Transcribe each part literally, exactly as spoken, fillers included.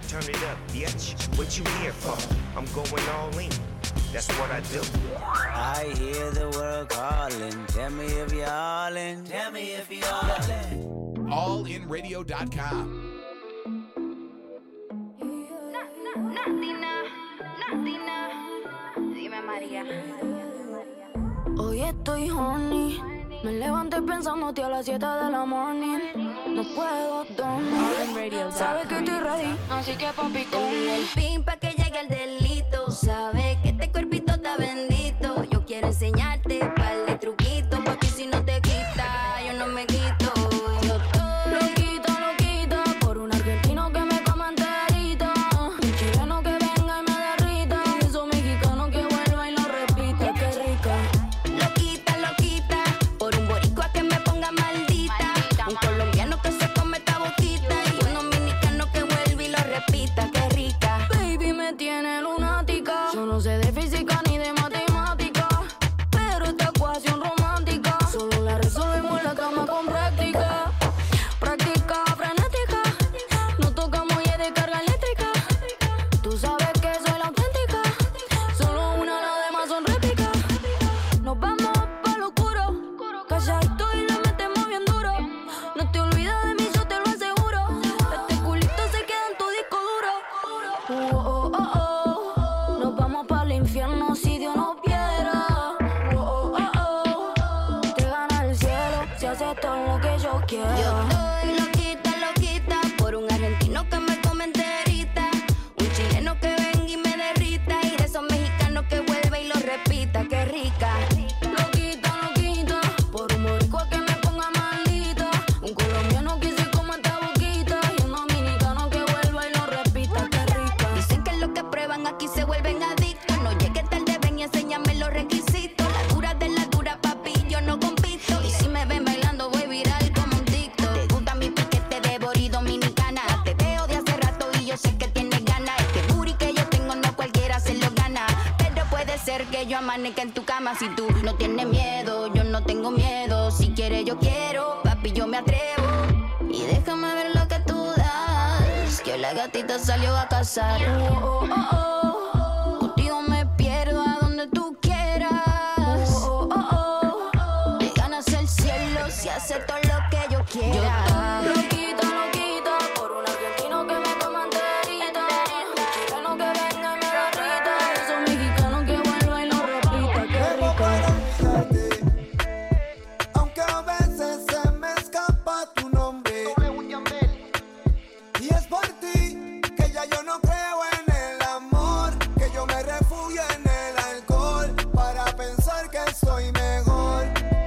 turn it up, bitch. What you here for? I'm going all in. That's what I do. I hear the world calling. Tell me if you're all in. Tell me if you're all in. all in radio dot com. Dime María. Hoy estoy horny. Me levanté pensándote a las siete de la morning. No puedo dormir. Sabes que estoy ready, así que papi con el pin pa' que llegue el delito. Sabes que este cuerpito está bendito. Yo quiero enseñarte par de truquitos, papi, si no te quita, yo no me quito. Yo estoy loquita, loquita por un argentino que me coma enterito, un chileno que venga y me derrita, y esos mexicanos que vuelva y lo repita. Qué rica. Loquita, loquita por un boricua que me ponga maldita, un colombiano que se come esta boquita y un dominicano que vuelve y lo repita. Qué rica. Baby, me tiene lunática. Yo no sé de física ni de matemática, pero esta ecuación romántica solo la resolvemos en la cama con práctica. Práctica frenética, no tocamos y es de carga eléctrica. Tú sabes que soy la auténtica, solo una, las demás son réplicas. Nos vamos pa' lo oscuro, calladito y la metemos bien duro. No te olvides de mí, yo te lo aseguro. Este culito se queda en tu disco duro. Oh, oh, oh, oh. Nos vamos para el infierno si Dios nos viera. Oh, oh, oh, oh. Te gana el cielo si haces todo lo que yo quiero. Yo estoy loquita, loquita por un argentino que me come enterita, un chileno que venga y me derrita, y de esos mexicanos que vuelve y lo repita. Qué rica. Loquita, loquita por un boricua que me ponga maldita, un colombiano que se coma esta boquita y un dominicano que vuelva y lo repita. Qué rica. Dicen que los que prueban aquí se vuelven adictos. No llegues tarde, ven y enséñame los requisitos. La dura de la dura, papi, yo no compito. Y si me ven bailando voy viral como un TikTok. Te gusta mi piquete de bori dominicana. Te veo de hace rato y yo sé que tienes ganas. Este booty que yo tengo no cualquiera se lo gana, pero puede ser que yo amanezca en tu cama. Si tú no tienes miedo, yo no tengo miedo. Si quieres yo quiero, papi, yo me atrevo. Y déjame ver lo que tú das, que la gatita salió a cazar. Oh, oh, oh, oh. Contigo me pierdo a donde tú quieras. Oh, oh, oh, oh. Te ganas el cielo si haces todo lo que yo quiera. Yo loquita, loquita por un argentino que me coma enterita, un chileno que venga y me derrita, y esos mexicanos que vuelva y lo repita. Qué rica. Aunque a veces se me escapa tu nombre, y es por ti que ya yo no creo en el amor, que yo me refugio en el alcohol para pensar que soy mejor,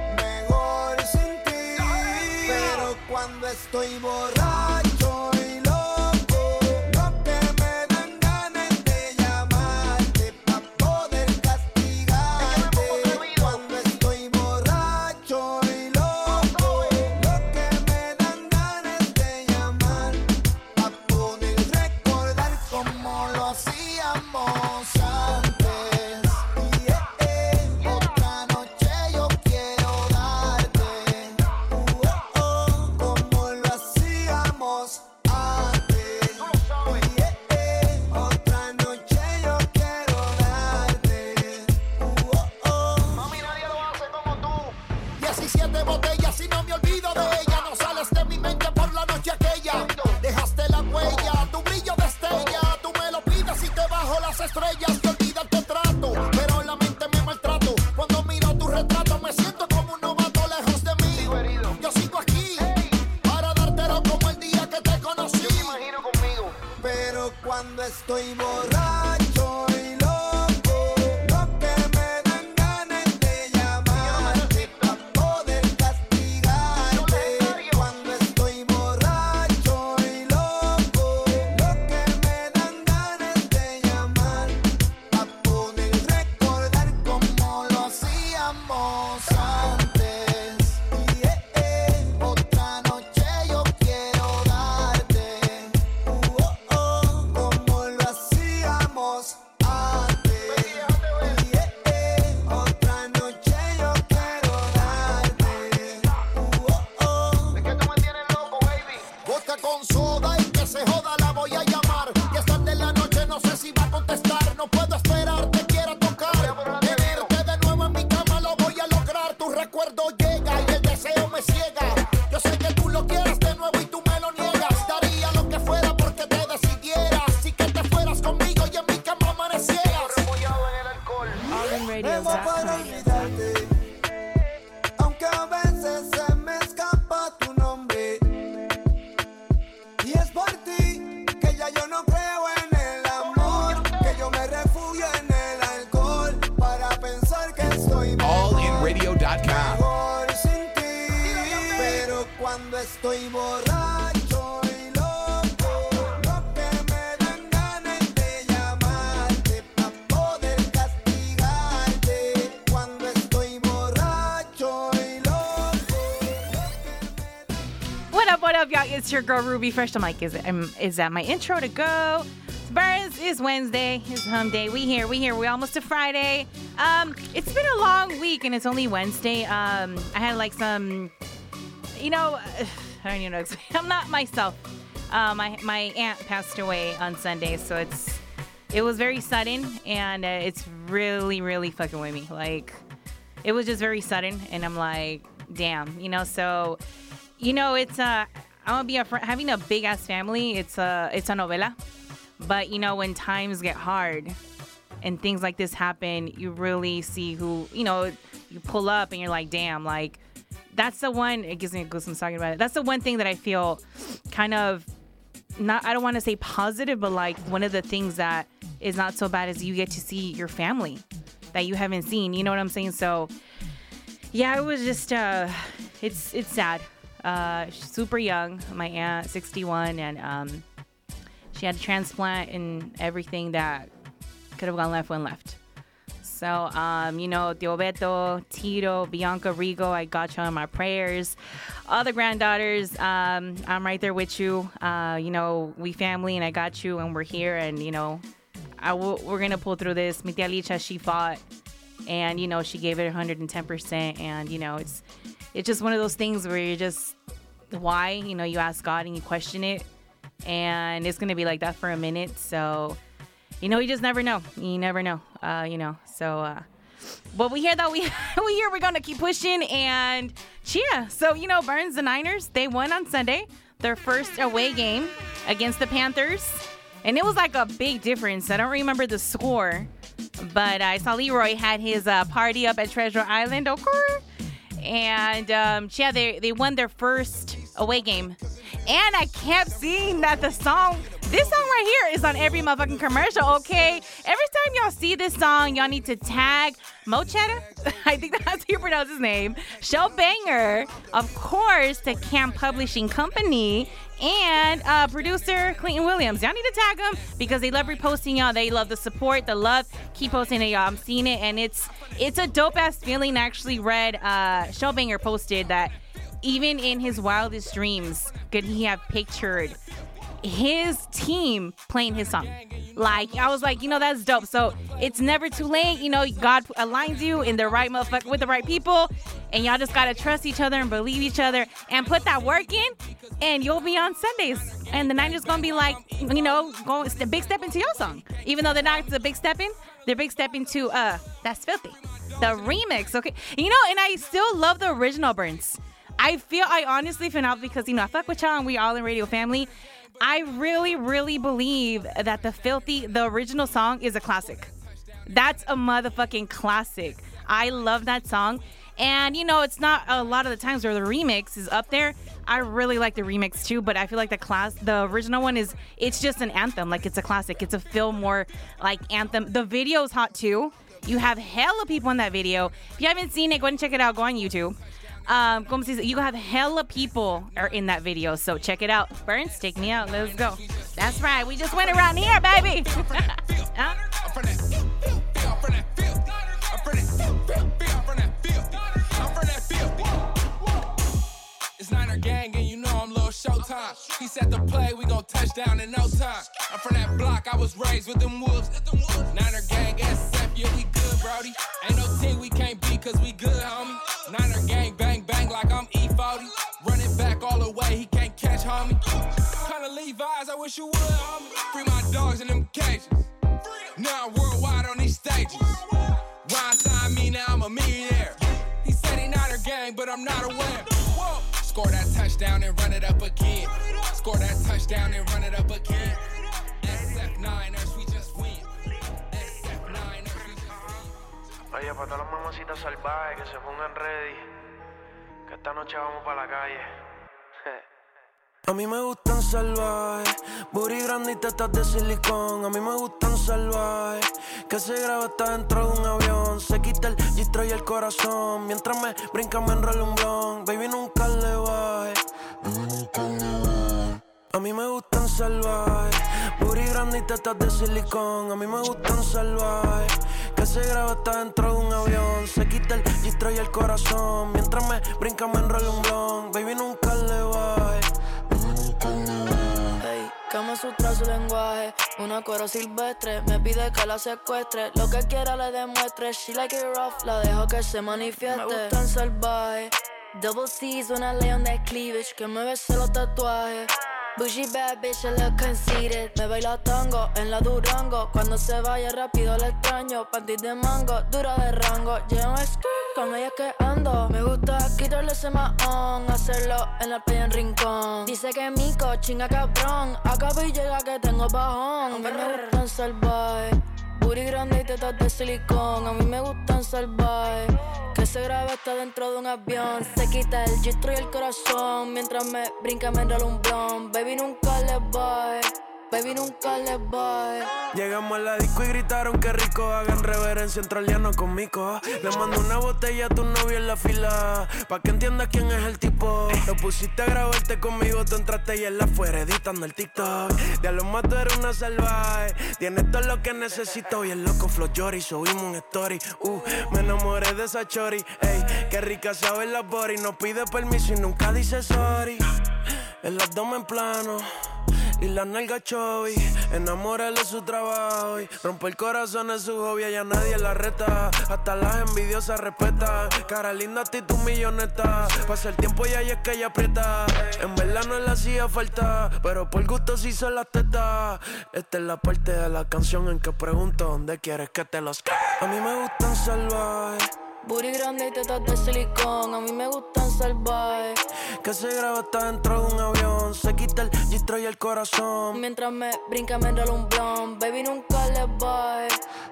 mejor sin ti. Pero cuando estoy borracho y loco, lo que me dan ganas de llamarte pa' poder castigarte. Cuando estoy borracho y loco, lo que me dan ganas de llamar pa' poder recordar cómo lo hacíamos antes. Y eh, eh, otra noche yo quiero darte, uh, oh, oh, como lo hacíamos antes. Y eh, eh, otra noche yo quiero darte, uh, oh, oh. Mami, nadie lo hace como tú. diecisiete botellas y no me olvido de ella. No sales de mi mente por la noche aquella. Dejaste la huella, tu brillo de estella. Tú me lo pides y te bajo las estrellas. Te olvidas te trato, pero la mente me maltrato. Cuando miro tu retrato me siento como un novato lejos de mí. Yo sigo aquí para dártelo como el día que te conocí. Yo me imagino conmigo. Pero cuando estoy borracho y loco, lo que me dan ganas de llamarte pa' poder castigarte. Cuando estoy borracho y loco, lo que me dan ganas de llamar pa' poder recordar cómo lo hacíamos antes. Y eh, eh, otra noche yo quiero darte, uh, oh, oh, como lo hacíamos antes. Y eh, eh, otra noche yo quiero darte, uh, oh, oh. Es que tú me tienes loco, baby. Vodka con soda y que se joda la voy a llamar. no sé si va a contestar. No puedo esperar, te quiero tocar. Tenerte de nuevo en mi cama lo voy a lograr. Tu recuerdo llega y el deseo me ciega. Yo sé que tú lo quieres de nuevo y tú me lo niegas. Daría lo que fuera porque te decidieras. Y que te fueras conmigo y en mi cama amanecieras. Remollado en el alcohol. All in radio Debo dot para com. olvidarte, aunque a veces se me escapa tu nombre. Y es por ti que ya yo no creo en el amor, que yo me refugio en el alcohol para pensar que estoy all in mejor, radio dot com. mejor sin ti. Pero cuando estoy borracho y loco, lo que me dan ganas de llamarte pa' poder castigarte. Cuando estoy borracho y loco, What up, what up, y'all? It's your girl, Ruby Fresh. I'm like, is, it, um, is that my intro to go? Burns, it's Wednesday. It's hum day. We here, we here. We almost to Friday. Um, it's been a long week, and it's only Wednesday. Um, I had, like, some, you know, I don't even know. I'm not myself. Uh, my, my aunt passed away on Sunday, so it's, it was very sudden, and uh, it's really, really fucking with me. Like, it was just very sudden, and I'm like, damn, you know, so... You know, it's uh, I'm gonna be a fr- having a big ass family. It's a it's a novela, but you know when times get hard and things like this happen, you really see who you know. You pull up and you're like, damn, like that's the one. It gives me goosebumps talking about it. That's the one thing that I feel kind of not. I don't want to say positive, but like one of the things that is not so bad is you get to see your family that you haven't seen. You know what I'm saying? So yeah, it was just uh, it's it's sad. Uh, she's super young, my aunt, sixty-one, and um, she had a transplant and everything that could have gone left went left. So, um, you know, Tio Beto, Tito, Bianca, Rigo, I got you on my prayers. All the granddaughters, um, I'm right there with you. Uh, you know, we family, and I got you, and we're here, and, you know, I w- we're going to pull through this. Mi tia Licha, she fought, and, you know, she gave it one hundred ten percent, and, you know, it's... It's just one of those things where you're just, why? You know, you ask God and you question it. And it's going to be like that for a minute. So, you know, you just never know. You never know, uh, you know. So, uh, but we hear that we, we hear we're going to keep pushing and cheer. So, you know, Burns, the Niners, they won on Sunday. Their first away game against the Panthers. And it was like a big difference. I don't remember the score. But I saw Leroy had his uh, party up at Treasure Island. Okay. And, um, yeah, they, they won their first away game. And I kept seeing that the song, this song right here is on every motherfucking commercial, okay? Every time y'all see this song, y'all need to tag Mochetta. I think that's how you pronounce his name. Show Banger, of course, to Camp Publishing Company. And uh, producer Clayton Williams. Y'all need to tag them because they love reposting y'all. They love the support, the love. Keep posting it, y'all. I'm seeing it, and it's it's a dope-ass feeling. I actually read uh, Showbanger posted that even in his wildest dreams could he have pictured his team playing his song. Like, I was like, you know, that's dope. So it's never too late. You know, God aligns you in the right motherfucker with the right people. And y'all just got to trust each other and believe each other and put that work in. And you'll be on Sundays. And the Niners going to be like, you know, going a big step into your song. Even though they're not the big step in, they're big step into uh, That's Filthy. The remix, okay? You know, and I still love the original Burns. I feel, I honestly feel out because, you know, I fuck with y'all and we all in radio family. I really, really believe that the Filthy, the original song is a classic. That's a motherfucking classic. I love that song. And, you know, it's not a lot of the times where the remix is up there. I really like the remix too, but I feel like the class, the original one is, it's just an anthem. Like, it's a classic. It's a feel more like anthem. The video is hot too. You have hella people in that video. If you haven't seen it, go ahead and check it out. Go on YouTube. Um, you have hella people are in that video, so check it out. Burns, take me out. Let's go. That's right. We just went around here, baby. Huh? It's Niner gang, and you know I'm Lil Showtime. He said the play, we gon' touch down in no time. I'm from that block, I was raised with them wolves. Niner gang, S F, yeah, we good, Brody. Ain't no team we can't beat, cause we good, homie. Niner gang, bang, bang, like I'm E forty. Running back all the way, he can't catch, homie. Kinda Levi's, I wish you would, homie. Free my dogs in them cages. I'm not aware. Whoa. Score that touchdown and run it up again. Score that touchdown and run it up again. S F Niners, we just win. S F Niners, we just win. Oye, para todas las mamacitas salvajes que se pongan ready, que esta noche vamos para la calle. A mí me gustan salvajes, booty grande y tetas de silicón. A mí me gustan salvajes, que se graba hasta dentro de un avión. Se quita el gistro y el corazón. Mientras me brinca me enrola un blon. Baby, nunca le baje. A mí me gustan salvajes, booty grande y tetas de silicón. A mí me gustan salvajes, que se graba hasta dentro de un avión. Se quita el gistro y el corazón. Mientras me brinca me enrola un blon. Baby, nunca le baje. Ey, Kama Sutra su lenguaje, una coro silvestre, me pide que la secuestre, lo que quiera le demuestre, she like it rough, la dejo que se manifieste. Me gustan salvajes, double C's, una león de cleavage, que me bese los tatuajes. Bougie bad bitch, I look conceited. Me baila tango en la Durango. Cuando se vaya rápido la extraño. Panties de mango, dura de rango. Llevo skirt, con ella que ando. Me gusta quitarle ese mahón, hacerlo en la playa en Rincón. Dice que mico, chinga cabrón. Acabo y llega que tengo bajón. A mí me gustan salvajes, booty grande y tetas de silicón. A mí me gustan salvajes, que se graba hasta dentro de un avión. Se quita el gistro y el corazón. Mientras me brinca me enrola un blon. Baby, nunca le baje. Baby, nunca le baje. Llegamos a la disco y gritaron que rico. Hagan reverencia en troliano conmigo. Le mando una botella a tu novio en la fila, pa' que entiendas quién es el tipo. Lo pusiste a grabarte conmigo, tú entraste y él afuera editando el TikTok. De lo más tú eres una salvaje, tienes todo lo que necesito. Y el loco Flow Jory, subimos un story. Uh, me enamoré de esa chori. Ey, qué rica sabe la body. No pide permiso y nunca dice sorry. El abdomen plano y la nalga chovi, enamórale de su trabajo y rompe el corazón en su hobby. Ya nadie la reta, hasta las envidiosas respetan. Cara linda a ti tu milloneta, pasa el tiempo y ahí es que ella aprieta. En verdad no le hacía falta, pero por gusto sí se las teta. Esta es la parte de la canción en que pregunto dónde quieres que te los ca. A mí me gustan salvajes, booty grande y tetas de silicón. A mí me gustan salvajes, que se graba hasta dentro de un avión. Se quita el gistro y el corazón. Mientras me brinca me enrola un blon. Baby, nunca le baje.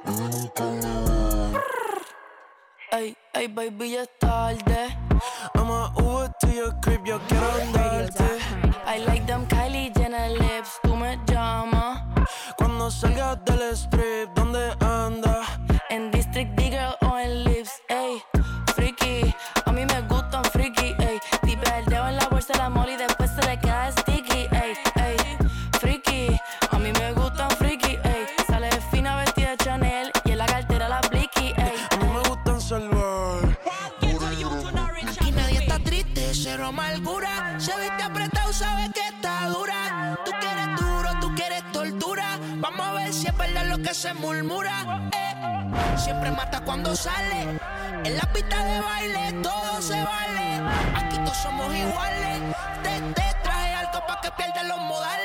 Ey, ey, baby, ya es tarde. I'ma Uber to your crib, yo quiero andarte. I like them Kylie Jenner lips. Tú me llamas cuando salgas del strip. ¿Dónde andas? En District D-Girl o en Lips. Ey, freaky, a mí me gustan freaky. Ey, tipe el dedo en la bolsa de la molly, después se le queda sticky. Ey, ey, freaky, a mí me gustan freaky. Ey, sale fina vestida de Chanel y en la cartera la blicky. Ey, a mí me gustan salvar. Aquí nadie está triste, cero amargura. Se viste apretado, sabe que está dura. Tú quieres duro, tú quieres tortura. Vamos a ver si es verdad lo que se murmura. Eh, siempre mata cuando sale. En la pista de baile todo se vale. Aquí todos somos iguales. Te, te traje algo pa' que pierdas los modales.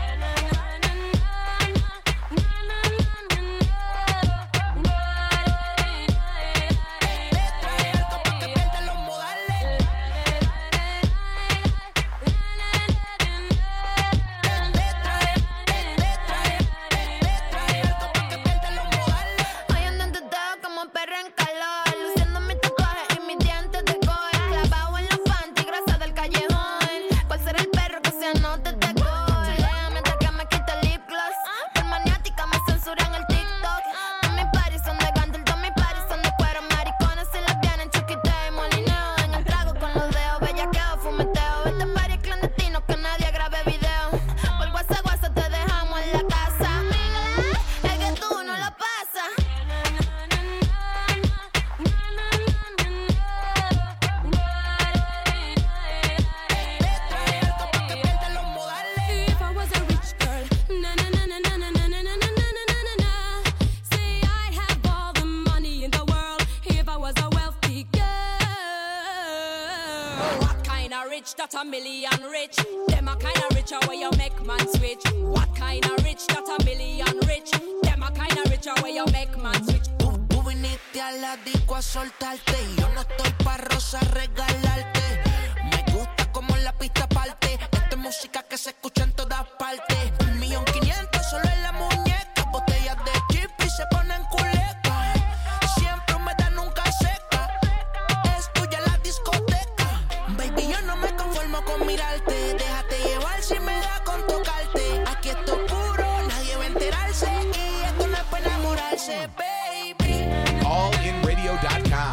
That a million rich. Them a kinda richer where you make man switch. What kinda rich that a million rich. Them a kinda richer where you make man switch. Tú, tú viniste a la disco a soltarte y yo no estoy pa' rosa regalarte. ese baby. all in radio dot com.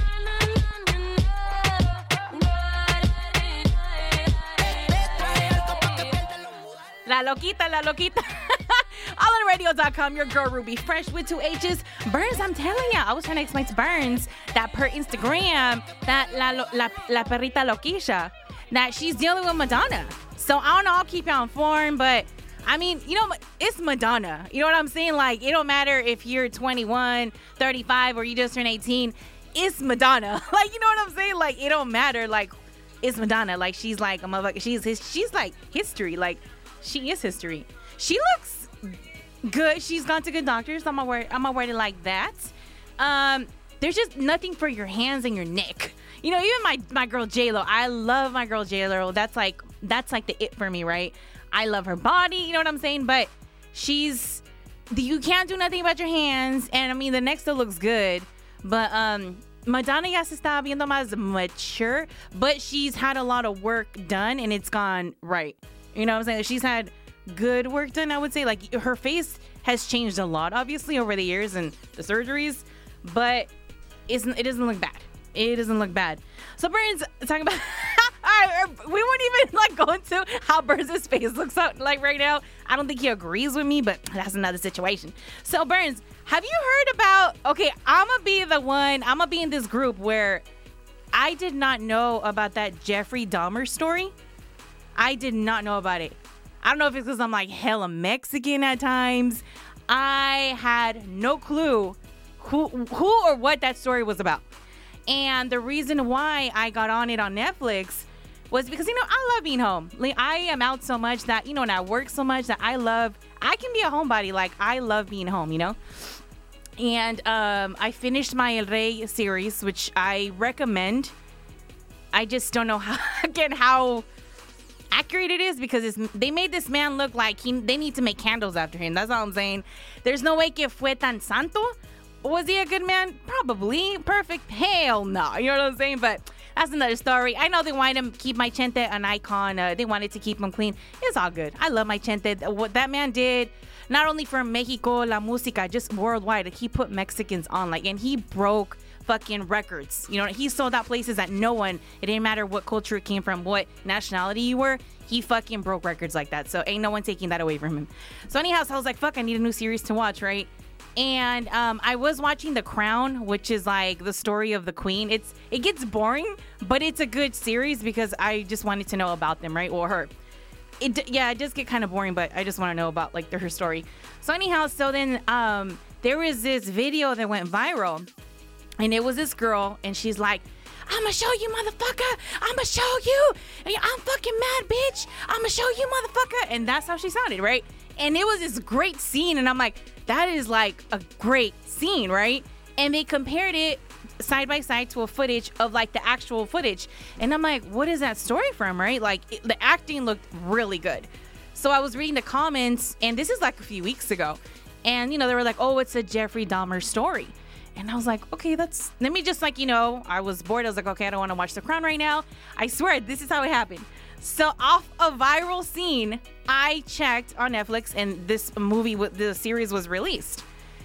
La Loquita, La Loquita. all in radio dot com, your girl Ruby Fresh with two H's. Burns, I'm telling ya, I was trying to explain to Burns that per Instagram, that La, la, la Perrita Loquisha, that she's dealing with Madonna. So I don't know, I'll keep you informed, but I mean, you know, it's Madonna. You know what I'm saying? Like, it don't matter if you're twenty-one, thirty-five, or you just turned eighteen. It's Madonna. Like, you know what I'm saying? Like, it don't matter. Like, it's Madonna. Like, she's like a motherfucker. She's his, she's like history. Like, she is history. She looks good. She's gone to good doctors. I'm gonna word, I'm gonna word it like that. Um, there's just nothing for your hands and your neck. You know, even my my girl J-Lo. I love my girl J-Lo. That's like that's like the it for me, right? I love her body. You know what I'm saying? But she's you can't do nothing about your hands. And I mean, the neck still looks good, but um. Madonna ya se está viendo más mature, but she's had a lot of work done and it's gone right. You know what I'm saying? She's had good work done, I would say. Like, her face has changed a lot, obviously, over the years and the surgeries, but it's, it doesn't look bad. It doesn't look bad. So, Burns, talking about... I, we won't even, like, go into how Burns' face looks out, like, right now. I don't think he agrees with me, but that's another situation. So, Burns, have you heard about... Okay, I'm going to be the one... I'm going to be in this group where I did not know about that Jeffrey Dahmer story. I did not know about it. I don't know if it's because I'm, like, hella Mexican at times. I had no clue who, who or what that story was about. And the reason why I got on it on Netflix was because, you know, I love being home. Like, I am out so much that, you know, and I work so much that I love, I can be a homebody. Like, I love being home, you know? And um, I finished my El Rey series, which I recommend. I just don't know how, again, how accurate it is because it's, they made this man look like he, they need to make candles after him. That's all I'm saying. There's no way que fue tan santo. Was he a good man? Probably. Perfect? Hell no. You know what I'm saying? But that's another story. I know they wanted to keep my Chente an icon. Uh, they wanted to keep him clean. It's all good. I love my Chente. What that man did, not only for Mexico, La Música, just worldwide, he put Mexicans on. Like, and he broke fucking records. You know, he sold out places that no one, it didn't matter what culture it came from, what nationality you were, he fucking broke records like that. So ain't no one taking that away from him. So anyhow, so I was like, fuck, I need a new series to watch, right? And um, I was watching The Crown, which is like the story of the queen. It's it gets boring, but it's a good series because I just wanted to know about them, right? Or her. It yeah, it does get kind of boring, but I just want to know about like the, her story. So anyhow, so then um, there was this video that went viral, and it was this girl, and she's like, "I'ma show you, motherfucker! I'ma show you! I'm fucking mad, bitch! I'ma show you, motherfucker!" And that's how she sounded, right? And it was this great scene, and I'm like, that is like a great scene, right? And they compared it side by side to a footage of like the actual footage. And I'm like, what is that story from, right? Like, it, the acting looked really good. So I was reading the comments, and this is like a few weeks ago. And, you know, they were like, oh, it's a Jeffrey Dahmer story. And I was like, okay, that's, let me just like, you know, I was bored. I was like, okay, I don't want to watch The Crown right now. I swear, this is how it happened. So off a viral scene, I checked on Netflix, and this movie, the series was released.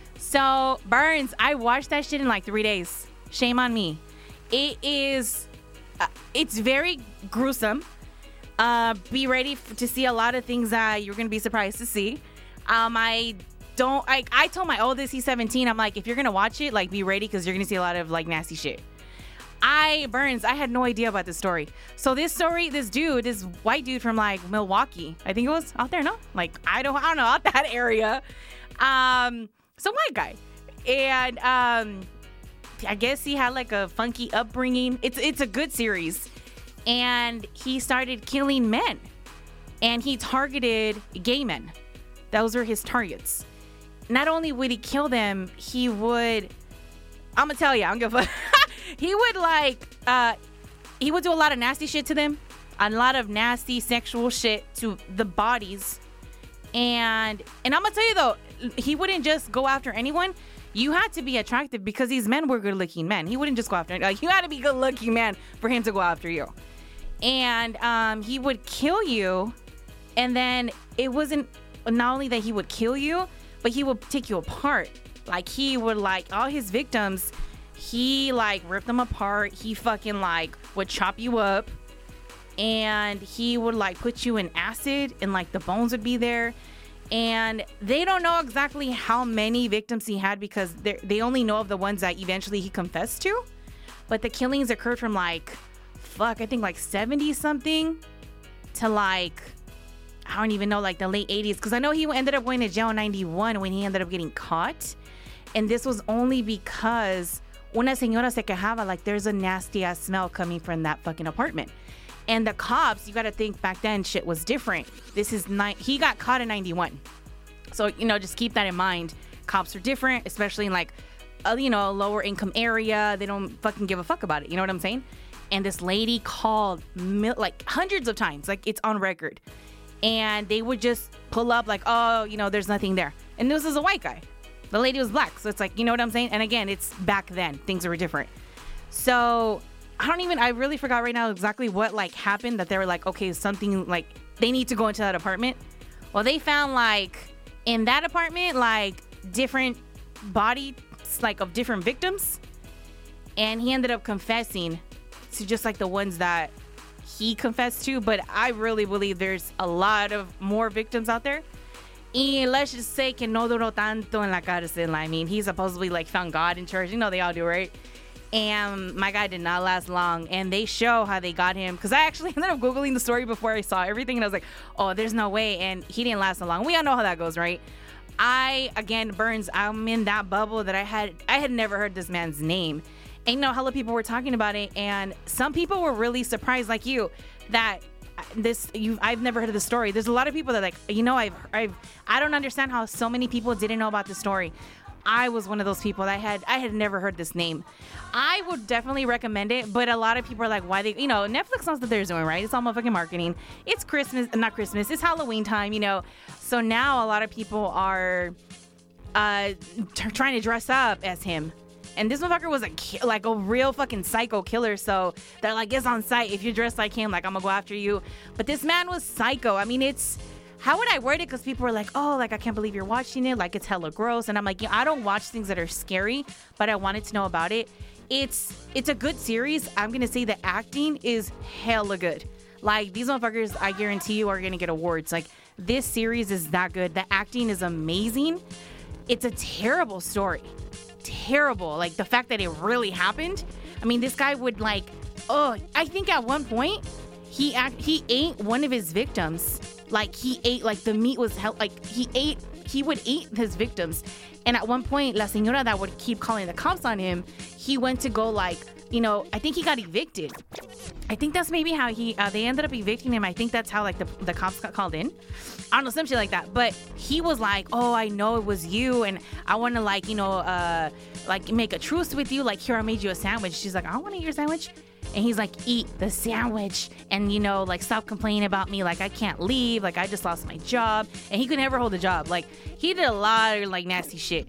So Burns, I watched that shit in like three days. Shame on me. It is, uh, it's very gruesome. Uh, be ready f- to see a lot of things that you're going to be surprised to see. Um, I don't, I, I told my oldest, he's seventeen, I'm like, if you're going to watch it, like be ready because you're going to see a lot of like nasty shit. I, Burns, I had no idea about this story. So this story, this dude, this white dude from like Milwaukee, I think it was out there, no? Like, I don't, I don't know, out that area. Um, some white guy. And um, I guess he had like a funky upbringing. It's, it's a good series. And he started killing men. And he targeted gay men. Those were his targets. Not only would he kill them, he would, I'm gonna tell you, I don't give a fuck. He would like, uh, he would do a lot of nasty shit to them, a lot of nasty sexual shit to the bodies, and and I'm gonna tell you though, he wouldn't just go after anyone. You had to be attractive because these men were good-looking men. He wouldn't just go after, like, you had to be good-looking man for him to go after you. And um, he would kill you, and then it wasn't not only that he would kill you, but he would take you apart. Like, he would, like, all his victims, he, like, ripped them apart. He fucking, like, would chop you up. And he would, like, put you in acid, and, like, the bones would be there. And they don't know exactly how many victims he had because they only know of the ones that eventually he confessed to. But the killings occurred from, like, fuck, I think, like, seventy-something to, like, I don't even know, like, the late eighties. Because I know he ended up going to jail in ninety-one when he ended up getting caught. And this was only because una señora se quejaba, like, there's a nasty-ass smell coming from that fucking apartment. And the cops, you got to think back then, shit was different. This is ni- he got caught in ninety-one. So, you know, just keep that in mind. Cops are different, especially in, like, a, you know, a lower income area. They don't fucking give a fuck about it. You know what I'm saying? And this lady called, mil- like, hundreds of times. Like, it's on record. And they would just pull up, like, oh, you know, there's nothing there. And this is a white guy. The lady was black. So it's like, you know what I'm saying? And again, it's back then. Things were different. So I don't even, I really forgot right now exactly what, like, happened that they were like, okay, something, like, they need to go into that apartment. Well, they found, like, in that apartment, like, different bodies, like, of different victims. And he ended up confessing to just, like, the ones that he confessed to. But I really believe there's a lot of more victims out there. Y let's just say que no duró tanto en la cárcel. I mean, he supposedly, like, found God in church. You know, they all do, right? And my guy did not last long. And they show how they got him. Because I actually ended up Googling the story before I saw everything. And I was like, oh, there's no way. And he didn't last so long. We all know how that goes, right? I, again, Burns, I'm in that bubble that I had, I had never heard this man's name. And, you know, hella people were talking about it. And some people were really surprised, like you, that this, you I've never heard of the story. There's a lot of people that, like, you know, I've, I've, I don't understand how so many people didn't know about the story. I was one of those people that had I had never heard this name. I would definitely recommend it, but a lot of people are like, why they, you know, Netflix knows what they're doing, right? It's all motherfucking marketing. It's Christmas, not Christmas, it's Halloween time, you know. So now a lot of people are uh, t- trying to dress up as him. And this motherfucker was a ki- like a real fucking psycho killer. So they're like, it's on site. If you're dressed like him, like, I'm gonna go after you. But this man was psycho. I mean, it's, how would I word it? Because people were like, oh, like, I can't believe you're watching it. Like, it's hella gross. And I'm like, yeah, I don't watch things that are scary, but I wanted to know about it. It's it's a good series. I'm going to say the acting is hella good. Like, these motherfuckers, I guarantee you, are going to get awards. Like, this series is that good. The acting is amazing. It's a terrible story. Terrible. Like, the fact that it really happened. I mean, this guy would, like, oh, I think at one point, he act, he ate one of his victims. Like, he ate, like, the meat was, hell, like, he ate, he would eat his victims. And at one point, La Señora that would keep calling the cops on him, he went to go, like, you know, I think he got evicted. I think that's maybe how he, uh, they ended up evicting him. I think that's how, like, the, the cops got called in. I don't know, some shit like that. But he was like, oh, I know it was you. And I want to, like, you know, uh, like, make a truce with you. Like, here, I made you a sandwich. She's like, I don't want to eat your sandwich. And he's like, eat the sandwich and, you know, like, stop complaining about me. Like, I can't leave. Like, I just lost my job. And he could never hold a job. Like, he did a lot of, like, nasty shit.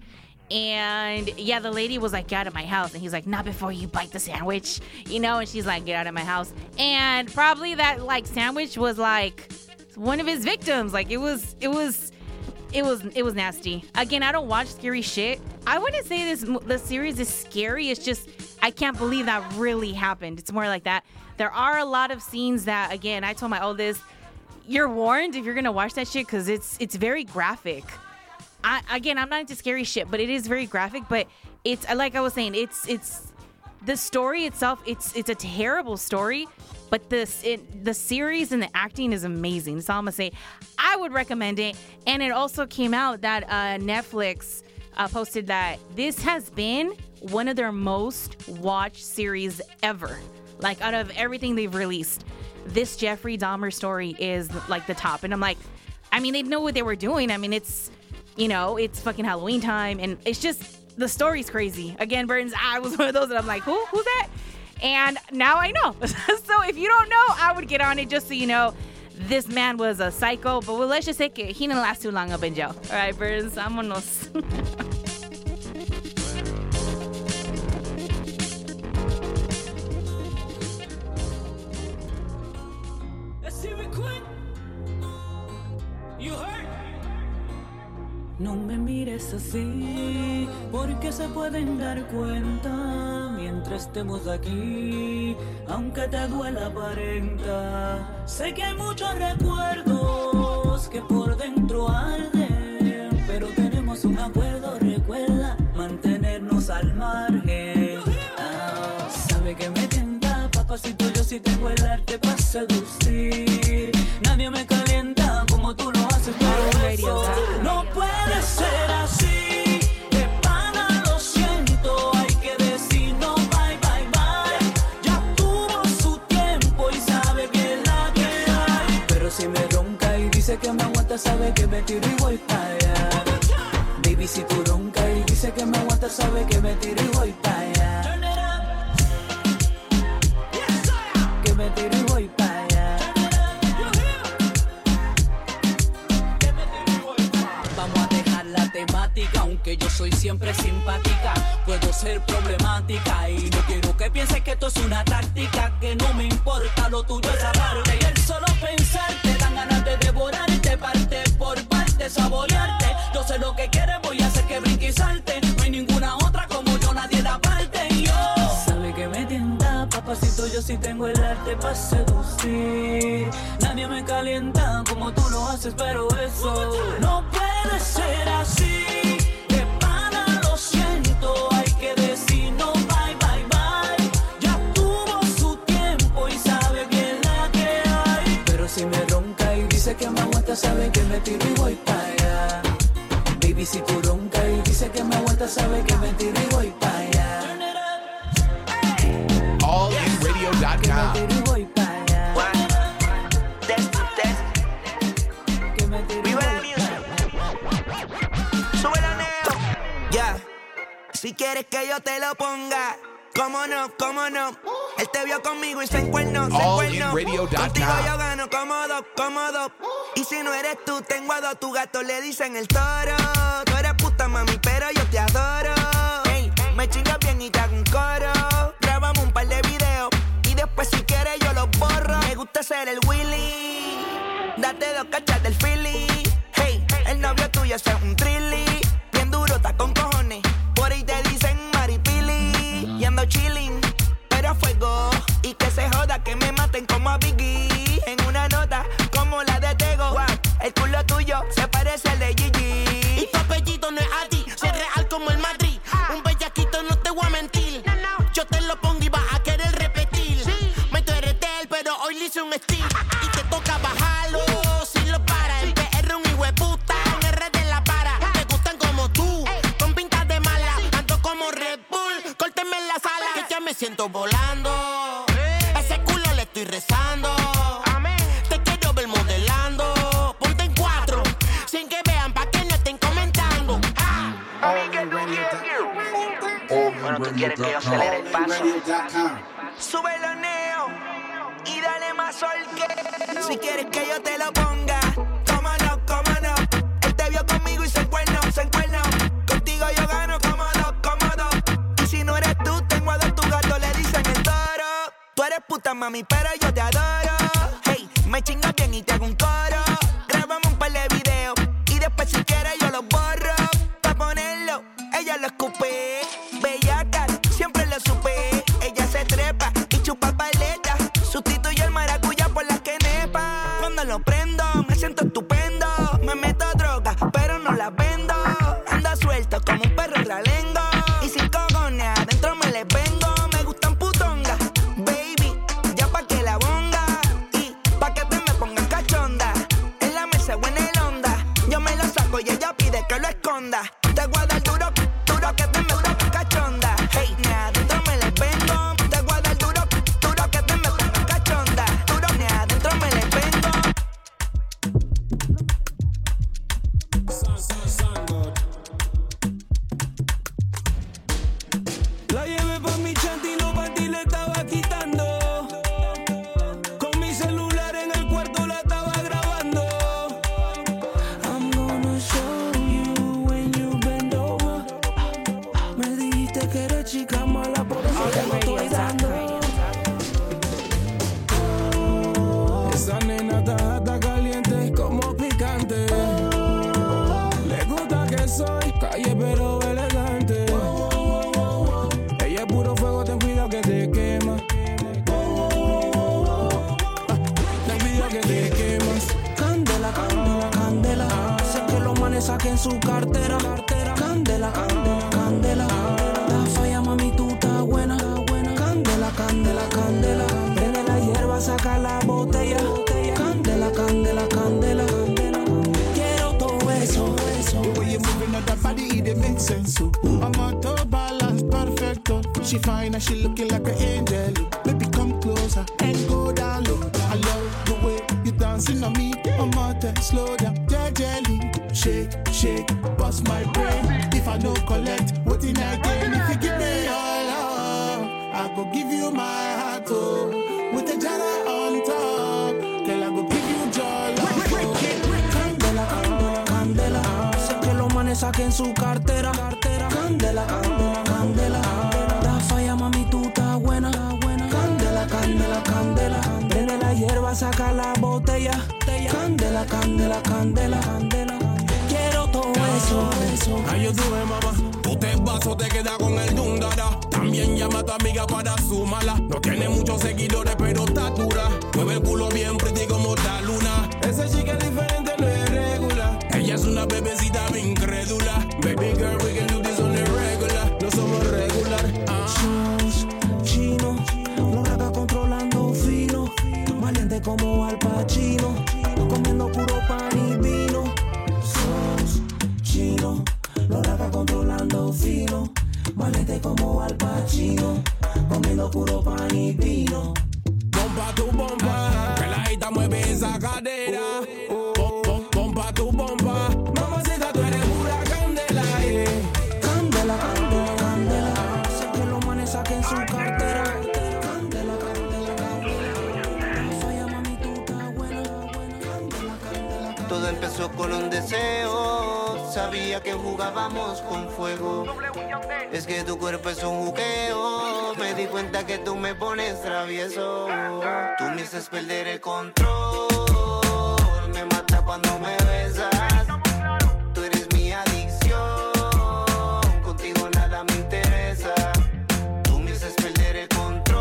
And, yeah, the lady was like, get out of my house. And he's like, not before you bite the sandwich, you know? And she's like, get out of my house. And probably that, like, sandwich was, like, one of his victims. Like, it was, it was... It was it was nasty. Again, I don't watch scary shit. I wouldn't say this the series is scary. It's just, I can't believe that really happened. It's more like that. There are a lot of scenes that, again, I told my oldest, you're warned if you're gonna watch that shit because it's it's very graphic. I, again, I'm not into scary shit, but it is very graphic. But it's, like I was saying, it's it's the story itself. It's it's a terrible story. But this, it, the series and the acting is amazing. So I'm going to say I would recommend it. And it also came out that uh, Netflix uh, posted that this has been one of their most watched series ever. Like, out of everything they've released, this Jeffrey Dahmer story is, like, the top. And I'm like, I mean, they know what they were doing. I mean, it's, you know, it's fucking Halloween time. And it's just, the story's crazy. Again, Burns, I was one of those that I'm like, who? Who's that? And now I know. So if you don't know, I would get on it just so you know this man was a psycho. But well, let's just say que he didn't last too long up in jail. All right, Burns, vámonos. Let's see if we quit. You heard? No me mires así, porque se pueden dar cuenta mientras estemos aquí, aunque te duela aparenta. Sé que hay muchos recuerdos que por dentro arden, pero tenemos un acuerdo, recuerda mantenernos al margen. Ah, sabe que me tienta, papacito, yo sí tengo el arte para seducir. Nadie me calienta como tú lo haces, pero eso no puede ser así. De pana lo siento, hay que decir no, bye, bye, bye. Ya tuvo su tiempo y sabe que es la que hay. Pero si me ronca y dice que me aguanta, sabe que me tiro y voy para allá. Baby, si tú ronca y dice que me aguanta, sabe que me tiro y voy para allá. Que me tiro y voy para allá. Vamos a dejar la temática, aunque yo soy siempre simpática. Puedo ser problemática y no quiero que pienses que esto es una táctica. Que no me importa lo tuyo, esa parte. Y el solo pensar te dan ganas de devorarte, parte por parte, saborearte. Yo sé lo que quieres, voy a hacer que brinque y salte. No hay ninguna otra como yo, nadie da parte. Y yo sabe que me tienta, papacito, yo sí tengo el arte para seducir. Nadie me calienta como tú lo haces, pero eso no puede ser así. De pana lo siento, hay que decir no, bye, bye, bye. Ya tuvo su tiempo y sabe bien la que hay. Pero si me ronca y dice que me aguanta, sabe que me tiro y voy para allá. Baby, si tú ronca y dice que me aguanta, sabe que me tiro y voy para allá. all in radio dot com. Que me tiro y voy para allá. Test, test. Que me tiro y Viva voy la music. Sube la neo. Ya. Si quieres que yo te lo ponga, cómo no, cómo no. Él te vio conmigo y se encuernó, se all in encuernó. radio dot com. Contigo yo gano cómodo, cómodo. Y si no eres tú, tengo a dos. Tu gato le dicen el toro. Tú eres puta, mami, pero yo te adoro. Ey, me chingas bien y te hago un coro. Grabamos un par de videos y después si quieres yo los borro. Me gusta ser el Willy. Date dos cachas del Philly. Hey, el novio tuyo es un trilly. Bien duro, está con cojones. Por ahí te dicen maripili. Y ando chilling, pero a fuego. Y que se joda, que me maten como a Biggie. En una nota como la de Tego. Wow, el culo tuyo se parece al de Gigi. Y tu apellido no es Adi, si es real como el Madrid. Un bellaquito, no te voy a mentir. Yo te lo pongo y vas a querer repetir. Me tú eres de él, pero hoy le hice un estilo. Y te toca bajarlo, si lo para. El P R un hijo de puta, en R de la para. Te gustan como tú, con pintas de mala. Ando como Red Bull, córteme en la sala. Que ya me siento volando. A ese culo le estoy rezando. Te quiero ver modelando. Ponte en cuatro, sin que vean pa' que no estén comentando. Bueno, tú quieres que yo acelere el paso. Sube los neo y dale más sol que. Si quieres que yo te lo ponga, cómo no, cómo no. Él te vio conmigo y se encuernó, se encuernó. Contigo yo gano cómodo, cómodo. Y si no eres tú, tengo a dos. Tu gato le dicen el toro. Tú eres puta, mami, pero yo te adoro. Hey, me chingas bien y te hago un coro. Grabamos un par de videos y después si quieres yo los borro. Pa' ponerlo, ella lo escupe. Bellaca, siempre lo supe. Ella se trepa y chupa paleta. Sustituyo el maracuyá por la quenepa. Cuando lo prendo, me siento estupendo. Me meto droga, pero no la vendo. Ando suelto como un perro ralengo. Y sin cojones adentro me les vengo. Me gustan putongas, baby, ya pa' que la bonga. Y pa' que te me pongan cachonda. En la mesa o en el onda. Yo me lo saco y ella pide que lo esconda. Te voy a dar duro, duro que te me duro cachonda. Hey, ni adentro me les vengo. Te voy a dar duro, duro que te me pongan cachonda. Duro, ni adentro me les vengo. La llevé pa' mi chante y los panty le estaba quitando. Con mi celular en el cuarto la estaba grabando. I'm gonna show you when you saquen su cartera. Candela, candela, candela. La falla, mami, tú estás buena. Candela, candela, candela. Prende la hierba, saca la botella. Candela, candela, candela. Quiero todo eso, eso. The way you're moving on that body, it makes sense. So I'm auto balance, perfecto. She fine and she looking like an angel. Baby, come closer and go down low. I love the way you dancing on me. I'm out there, slow down, yeah, jelly. Shake, shake, bust my brain. If I don't collect, what in again? If you give me your love, I go give you my heart, oh. With a jar on top, girl, I go give you your love. Candela, candela, candela. Sé que los manes saquen su cartera. Candela, candela, candela. La falla, mami, tú estás buena. Candela, candela, candela. Prende la hierba, saca la botella. Candela, candela, candela. Quiero todo eso, eso. How you doing, mamá? Tú te vas o te quedas con el dundara. También llama a tu amiga para súmala. No tiene muchos seguidores, pero está dura. Mueve el culo bien pretty como la luna. Esa chica es diferente, no es regular. Ella es una bebecita bien incrédula. Baby girl, we can do this on the regular. No somos regular. Ah. Chino, los ragas controlando fino. Valiente como Al Pacino. Comiendo puro pan y vino. Sos chino, los ragas controlando fino. Valiente como Al Pacino. Comiendo puro pan y vino. Bomba tu bomba, que la hita mueve esa cadera. Bom, bom, bomba tu bomba, mamacita, tú eres pura candela, yeah. Candela, candela, candela. Sé que los manes saquen su cartera. Candela, candela, candela. Falla, mami, tú estás buena. Candela, candela. Todo empezó con un deseo. Sabía que jugábamos con fuego. Es que tu cuerpo es un jugueo. Me di cuenta que tú me pones travieso. Tú me haces perder el control. Me mata cuando me besas. Tú eres mi adicción. Contigo nada me interesa. Tú me haces perder el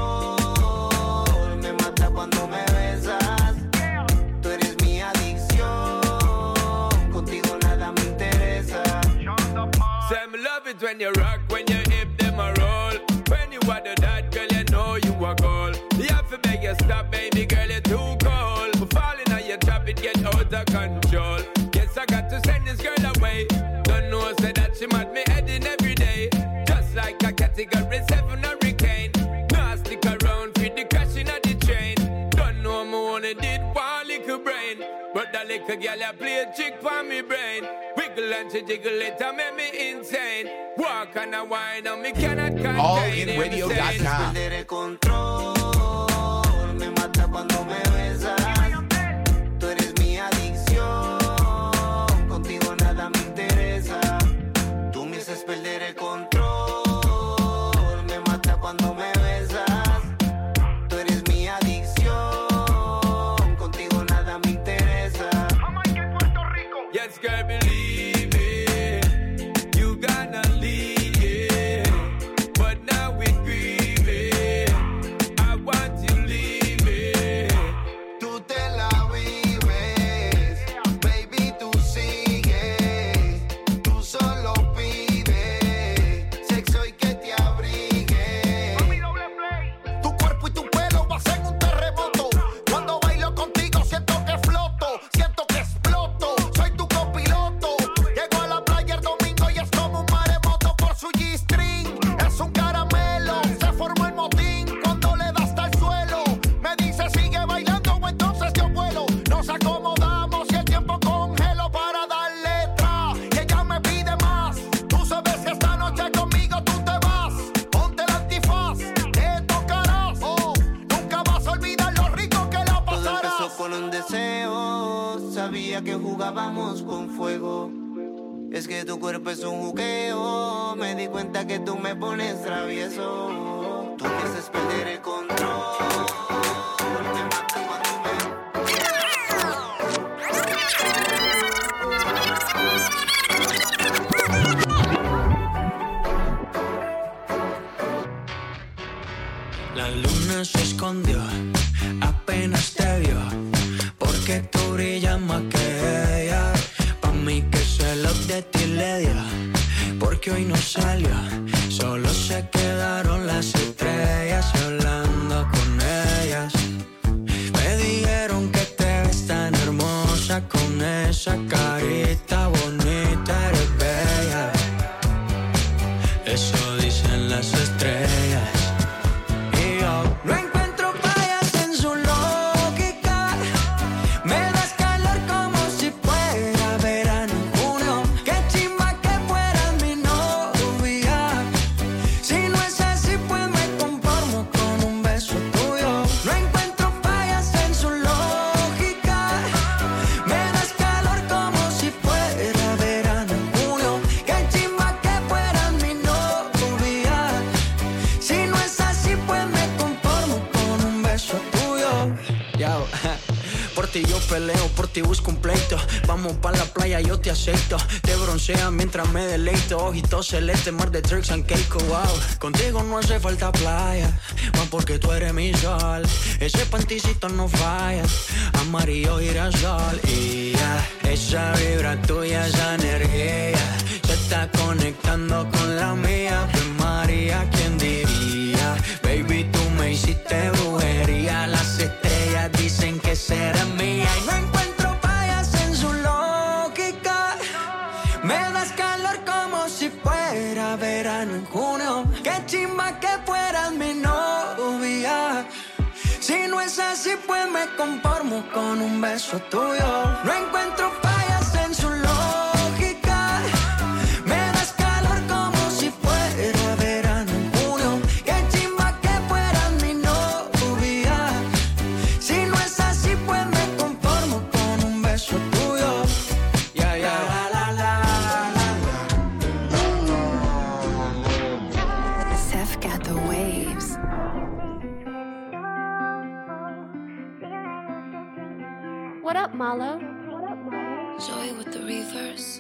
control. Me mata cuando me besas. Tú eres mi adicción. Contigo nada me interesa. Say me love it when you rock, when you hip them a roll. When you are the that girl, you know you are cold. You have to beg you stop, baby girl, you're too cold. But falling on your trap, it get out of control. Yes, I got to send this girl away. Don't know, say that she mad me heading every day. Just like a category seven hurricane. Nah, stick around for the crashing of the train. Don't know, me only did one little brain. But that little girl, you play a trick for me brain. Wiggle and she jiggle it and make me insane. Walk and a wine and me cannot contain. all in radio dot com. Perder el control. Me mata cuando me besas. Tú eres mi adicción. Contigo nada me interesa. Tú me haces perder el control. Me mata cuando me besas. Tú eres mi adicción. Contigo nada me interesa. Yes, girl, believe it. You gonna leave it. But now we grieve it. I want you leave it. Tú te la vives, baby, tú sigues. Tú solo pides sexo y que te abrigue. Tu cuerpo y tu pelo hacen un terremoto. Cuando bailo contigo siento que floto, siento que exploto. Soy tu copiloto. Llego a la playa el domingo y es como un maremoto por su G-string. Es un caramelo, se formó el motín cuando le das hasta el suelo. Me dice sigue bailando o entonces yo vuelo. Nos acomodamos y el tiempo congelo para darle tra. Y ella me pide más. Tú sabes que esta noche conmigo tú te vas. Ponte el antifaz, te tocarás. Oh, nunca vas a olvidar lo rico que la Todo pasarás. empezó con un deseo. Sabía que jugábamos con fuego. Es que tu cuerpo es un jugueo. Me di cuenta que tú me pones travieso. Tú me haces perder el control. Me mata cuando me... La luna se escondió, apenas te vio, porque tú brillas más que ella. Pa' mí que se reloj de ti le dio, porque hoy no salió. Solo se quedaron las estrellas y hablando con ellas. Me dijeron que te ves tan hermosa con esa carita bonita, eres bella. Eso dicen las estrellas. Y yo no encuentro fallas en su lógica. Me das calor como si fuera verano en junio. Qué chimba que fueras mi novia. Si no es así, pues me conformo con un beso tuyo. No encuentro fallas en su lógica. Me das calor como si fuera verano en junio. Qué chimba que fueras mi novia. Si no es así, pues me conformo con un beso tuyo. Yo, por ti yo peleo, por ti busco un pleito. Vamos pa' la playa, yo te aceito. Te broncea mientras me deleito. Ojitos celeste, mar de Turks and Caicos, wow. Contigo no hace falta playa, más porque tú eres mi sol. Ese panticito no falla, amarillo girasol. Y ya, esa vibra tuya, esa energía se está conectando con la mía. Pues María, ¿quién diría? Baby, tú me hiciste brujería. Las estrellas dicen que será mía. Y no encuentro fallas en su lógica. Me das calor como si fuera verano en junio. Qué chimba que fueras mi novia. Si no es así, pues me conformo con un beso tuyo. No encuentro fallas en su lógica. Me das calor como si fuera verano en junio. Qué chimba que fueras mi novia. Si no es así, pues me conformo con un beso tuyo. Ya, ya, la, la, la, la. Seth got the waves. What up, Malo? Joy with the reverse.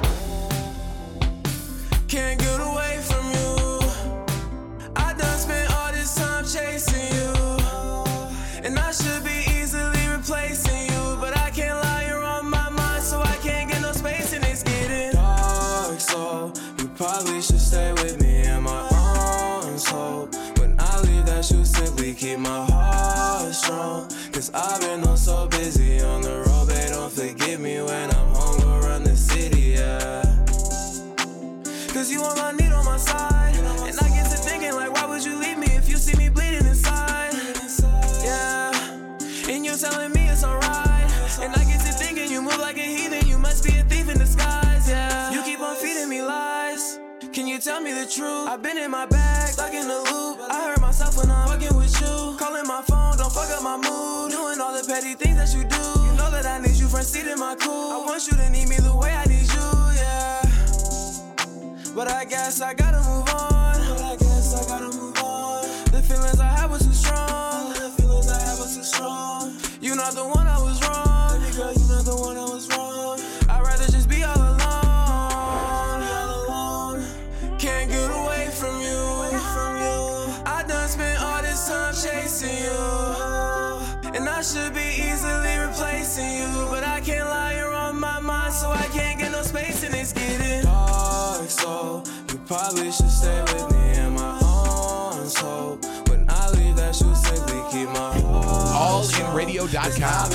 Can't get away from you. I done spent all this time chasing you, and I should be easily replacing you, but I can't lie, you're on my mind, so I can't get no space, and it's getting dark. So you probably should stay with me in my arms. Hope when I leave that you simply keep my heart strong. Cause I've been on so busy on the road, babe, don't forget me when I'm home, go run the city, yeah. Cause you on my need on my side. And I get to thinking like, why would you leave me if you see me bleeding inside? Yeah, and you're telling me it's alright. And I get to thinking you move like a heathen, you must be a thief in disguise, yeah. You keep on feeding me lies. Can you tell me the truth? I've been in my bag, stuck in the loop. I hurt myself when I'm fucking with you. Calling my phone, don't fuck up my mood. Doing all the petty things that you do. You know that I need you front seat in my coupe. I want you to need me the way I need you, yeah. But I guess I gotta move on. But I guess I gotta move on. The feelings I had were too strong. The feelings I had were too strong. You're not the one I was wrong. Baby girl, you're not the one I was wrong. I'd rather just be all alone. All alone. Can't get away from you. From you. I done spent all this time chasing you, and I should be easily replacing you, but I can't lie, you're on my mind, so I can't get no space, and it's getting dark. So you probably should stay with me in my arms. Hope when I leave that you simply keep my heart. all in radio dot com.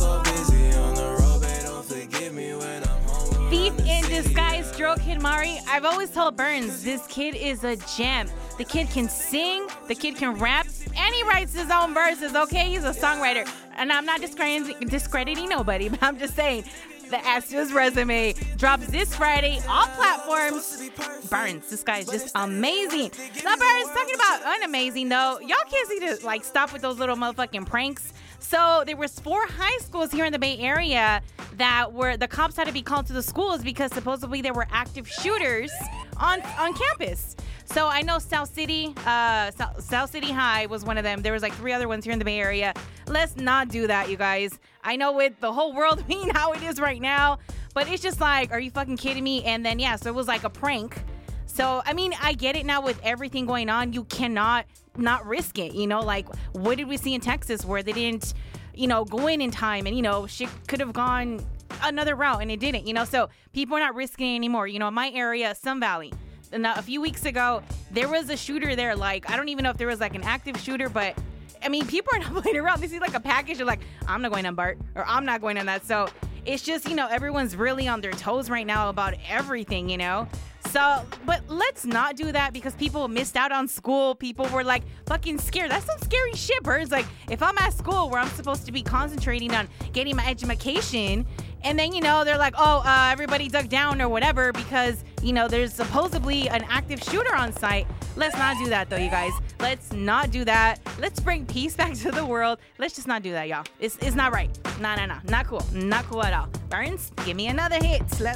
Thief in disguise, Stroke Kid Mari. I've always told Burns, this kid is a gem. The kid can sing, the kid can rap, and he writes his own verses, okay? He's a songwriter. And I'm not discrediting, discrediting nobody, but I'm just saying, the Add to His Resume drops this Friday, all platforms. Burns, this guy is just amazing. Now, Burns, talking about unamazing, though, y'all kids need to, like, stop with those little motherfucking pranks. So there was four high schools here in the Bay Area that were, the cops had to be called to the schools because supposedly there were active shooters on, on campus. So I know South City, uh, South, South City High was one of them. There was like three other ones here in the Bay Area. Let's not do that, you guys. I know with the whole world being how it is right now, but it's just like, are you fucking kidding me? And then, yeah, so it was like a prank. So, I mean, I get it now with everything going on. You cannot not risk it, you know? Like, what did we see in Texas where they didn't, you know, go in in time and, you know, shit could have gone another route, and it didn't, you know? So people are not risking it anymore. You know, in my area, Sun Valley, and a few weeks ago, there was a shooter there. Like, I don't even know if there was like an active shooter, but I mean, people are not playing around. They see like a package, they're like, I'm not going on BART, or I'm not going on that. So it's just, you know, everyone's really on their toes right now about everything, you know? So, but let's not do that because people missed out on school. People were like fucking scared. That's some scary shit, Birds. Like, if I'm at school where I'm supposed to be concentrating on getting my education, and then, you know, they're like, oh, uh, everybody duck down or whatever because, you know, there's supposedly an active shooter on site. Let's not do that, though, you guys. Let's not do that. Let's bring peace back to the world. Let's just not do that, y'all. It's, it's not right. No, no, no. Not cool. Not cool at all. Burns, give me another hit. Let's...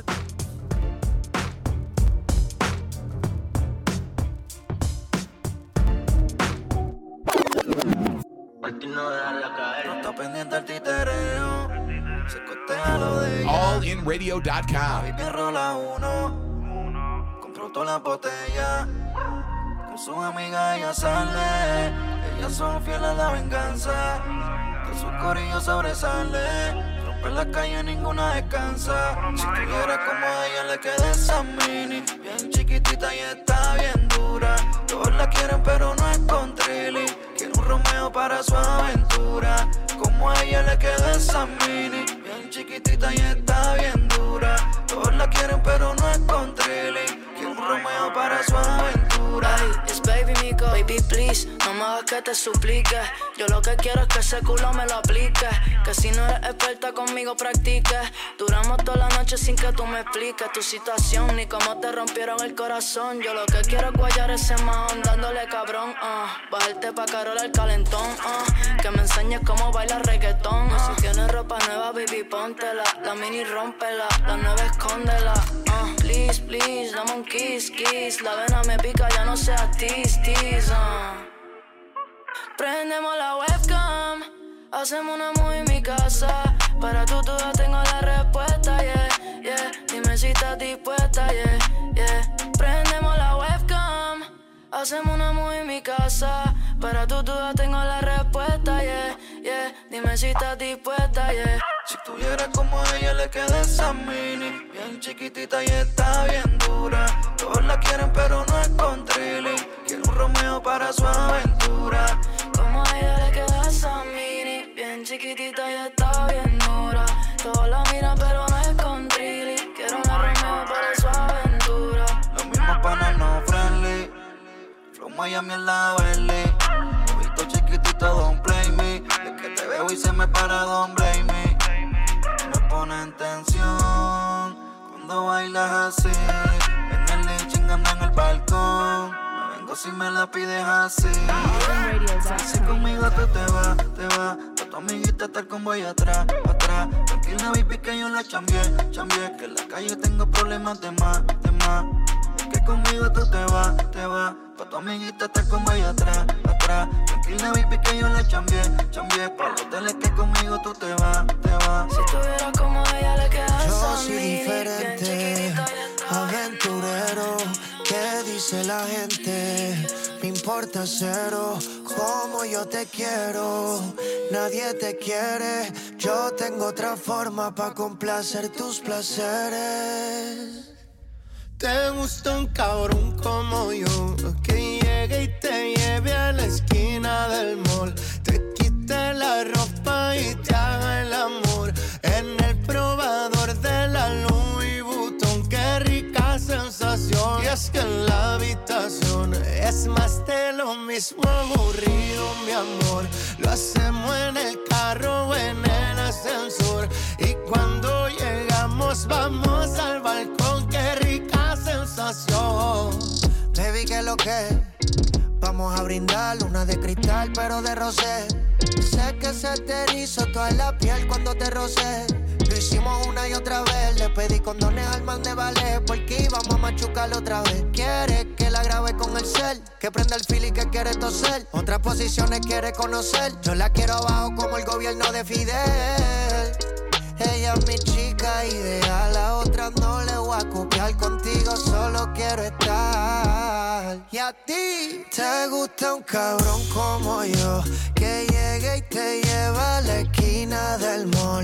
all in radio dot com. Compró todas las botellas. Con sus amigas ella sale. Ellas son fieles a la venganza. De sus corillos sobresale. Rompe la calle, ninguna descansa. Si tuviera como a ella le queda esa mini. Bien chiquitita y está bien dura. Todos la quieren pero no es con Trilly. Quiere un Romeo para su aventura. Como a ella le queda esa mini. Bien chiquitita y está bien dura. Todos la quieren pero no es con Trilly. Quiere un Romeo para su aventura. Ay, it's baby Mico, baby please, no me hagas que te suplique. Yo lo que quiero es que ese culo me lo aplique. Que si no eres experta conmigo practique. Duramos toda la noche sin que tú me expliques tu situación ni cómo te rompieron el corazón. Yo lo que quiero es guayar ese mahón dándole cabrón, uh. Bajarte pa' Carola el calentón, uh. Que me enseñes cómo baila reggaetón, uh. Si tienes ropa nueva, baby, póntela. La mini rómpela, la nueva escóndela, uh. Please, please, dame un kiss, kiss. La vena me pica, ya no seas tease, tease, uh. Prendemos la webcam, hacemos una movie en mi casa. Para tu duda tengo la respuesta, yeah, yeah. Dime si estás dispuesta, yeah, yeah. Prendemos la webcam, hacemos una movie en mi casa. Para tu duda tengo la respuesta, yeah, yeah. Dime si estás dispuesta, yeah. Si tuviera como a ella le queda esa mini. Bien chiquitita y está bien dura. Todos la quieren pero no es con Trilly. Quiere un Romeo para su aventura. Como a ella le queda esa mini. Bien chiquitita y está bien dura. Todos la miran pero no es con Trilly. Quiero una Romeo para su aventura. Los mismos panas no friendly. Flow Miami en la Bentley. Ojito chiquitito, don't play me. Es que te veo y se me para, don't blame me. Me pone en tensión cuando bailas así. En el lee chingando en el balcón. Me vengo si me la pides así. Si conmigo tú te vas, te vas. A tu amiguita estar con voy atrás, atrás. Tranquila baby que yo la chambié, chambié. Que en la calle tengo problemas de más, de más. Es que conmigo tú te vas, te vas. Pa' tu amiguita estar con voy atrás, atrás. Tranquila baby que yo la chambié, chambié. Pa' los hoteles que conmigo tú te vas, te vas. Si tuviera como ella le queda Yo esa soy mini. diferente, aventurero. ¿Qué dice la gente? Me importa cero, como yo te quiero. Nadie te quiere. Yo tengo otra forma pa' complacer tus placeres. Te gusta un cabrón como yo, que llegue y te lleve a la esquina del mall. Te quite la ropa y te haga el amor en el probador de la Louis Vuitton. Qué rica sensación. Y es que en la habitación es más de lo mismo aburrido, mi amor. Lo hacemos en el carro o en el ascensor. Y cuando llegamos vamos al balcón. Qué rica sensación. Baby, ¿qué es lo que? Vamos a brindar una de cristal pero de rosé. Sé que se te erizó toda la piel cuando te rocé. Lo hicimos una y otra vez. Le pedí condones al man de ballet porque íbamos a machucarlo otra vez. Quiere que la grabe con el cel, que prenda el fil y que quiere toser. Otras posiciones quiere conocer. Yo la quiero abajo como el gobierno de Fidel. Ella es mi chica ideal, la otra no le voy a copiar. Contigo solo quiero estar. Y a ti te gusta un cabrón como yo, que llegue y te lleva a la esquina del mall. Te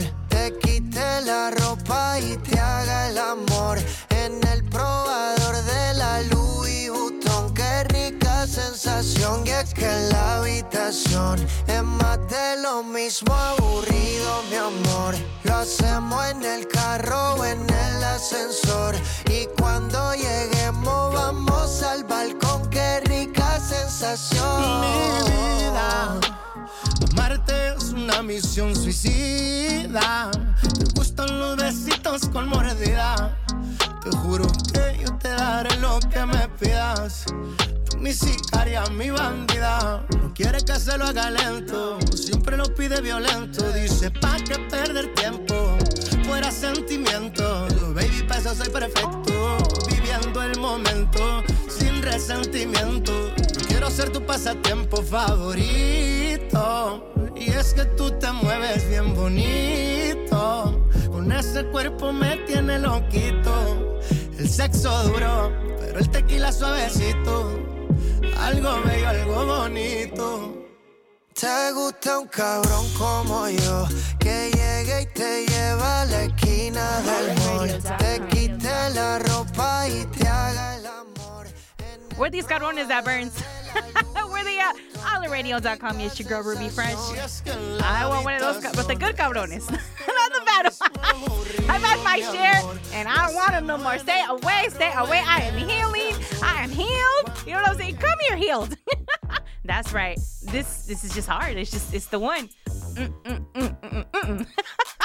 te quite la ropa y te haga el amor en el probador de la Louis Vuitton. Qué rica sensación, y es que la habitación es más de lo mismo, aburrido, mi amor. Lo hacemos en el carro o en el ascensor, y cuando lleguemos vamos al balcón. Qué rica sensación. Mi vida, amarte es una misión suicida. Te gustan los besitos con mordida. Te juro que yo te daré lo que me pidas. Tú mi sicaria, mi bandida. No quiere que se lo haga lento, siempre lo pide violento. Dice pa' que perder tiempo, fuera sentimiento. Baby, pa' eso soy perfecto, viviendo el momento sin resentimiento. No quiero ser tu pasatiempo favorito, y es que tú te mueves bien bonito. Con ese cuerpo me tiene loquito. El sexo duro, pero el tequila suavecito. Algo bello, algo bonito. Te gusta un cabrón como yo, que llegue y te lleva a la esquina del mall. Te quite la ropa y te haga el amor. Where these cabrones at, Burns? Where they at? all in radio dot com. It's your girl, Ruby Fresh. I want one of those, but the good cabrones. Not the bad ones. I've had my share, and I don't want them no more. Stay away, stay away. I am healing. I am healed. You know what I'm saying? Come here, healed. That's right. This this is just hard. It's just, it's the one. Mm, mm, mm, mm, mm, mm.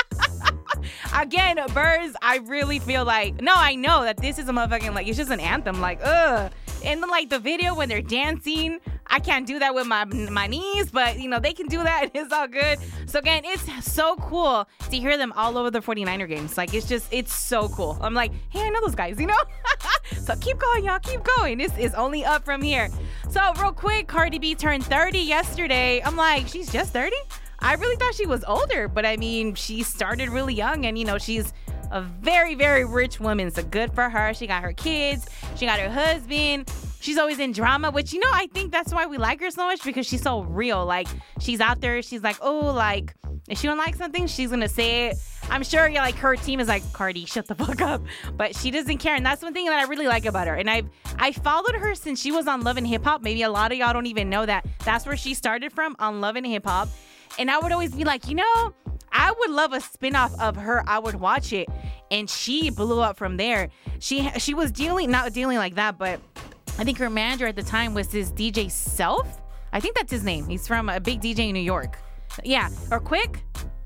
Again, Birds, I really feel like, no, I know that this is a motherfucking, like, it's just an anthem. Like, ugh. And then, like, the video when they're dancing, I can't do that with my my knees, but, you know, they can do that. It's all good. So, again, it's so cool to hear them all over the forty-niner games. Like, it's just, it's so cool. I'm like, hey, I know those guys, you know? So, keep going, y'all. Keep going. This is only up from here. So, real quick, Cardi B turned thirty yesterday. I'm like, she's just thirty? I really thought she was older, but, I mean, she started really young, and, you know, she's a very, very rich woman. So good for her. She got her kids. She got her husband. She's always in drama, which, you know, I think that's why we like her so much, because she's so real. Like, she's out there. She's like, oh, like, if she don't like something, she's going to say it. I'm sure, yeah, like, her team is like, Cardi, shut the fuck up. But she doesn't care. And that's one thing that I really like about her. And I've I followed her since she was on Love and Hip Hop. Maybe a lot of y'all don't even know that. That's where she started from, on Love and Hip Hop. And I would always be like, you know, I would love a spinoff of her. I would watch it. And she blew up from there. She she was dealing, not dealing like that, but I think her manager at the time was this D J Self. I think that's his name. He's from a big D J in New York. Yeah. Or Quick?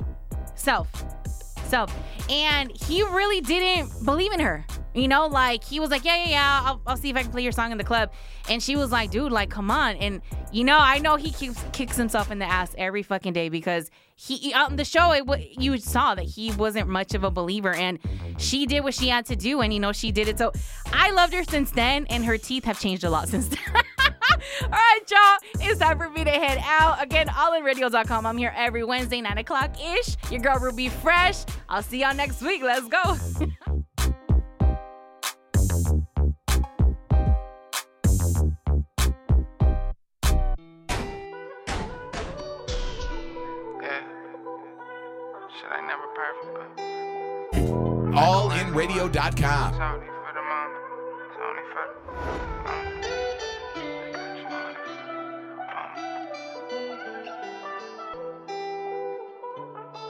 Self. Self. And he really didn't believe in her. You know, like, he was like, yeah, yeah, yeah, I'll, I'll see if I can play your song in the club. And she was like, dude, like, come on. And, you know, I know he keeps, kicks himself in the ass every fucking day, because he, on the show, it you saw that he wasn't much of a believer, and she did what she had to do, and, you know, she did it. So I loved her since then, and her teeth have changed a lot since then. All right, y'all, it's time for me to head out. Again, all in radio dot com. I'm here every Wednesday, nine o'clock-ish. Your girl, Ruby Fresh. I'll see y'all next week. Let's go. all in radio dot com.